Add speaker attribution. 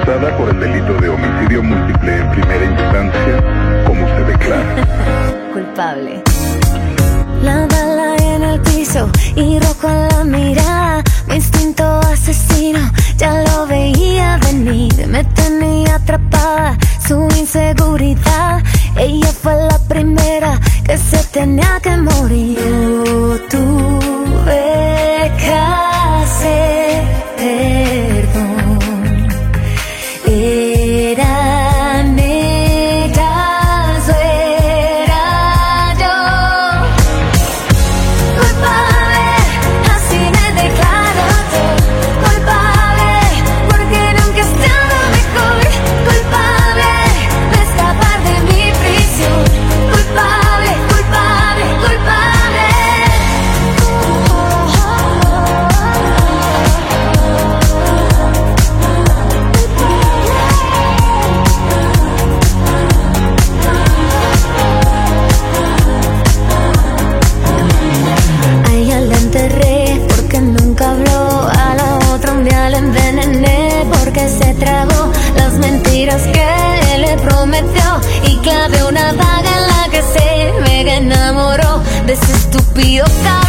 Speaker 1: acusada por el delito de homicidio múltiple en primera instancia, como se declara.
Speaker 2: Culpable. La bala en el piso y rojo en la mirada. Mi instinto asesino ya lo veía venir. Me tenía atrapada su inseguridad. Ella fue la primera que se tenía que morir. Yo tuve que hacer perdón. Eran ellas o era yo. Culpable, así me declaro yo. Culpable, porque nunca he estado mejor. Culpable de escapar de mi prisión. Culpable, culpable, culpable. A ella la enterré porque nunca habló. A la otra un día la envenené porque se tragó las mentiras que él le prometió. Y clavé una daga en la que se me enamoró de ese estúpido cabrón.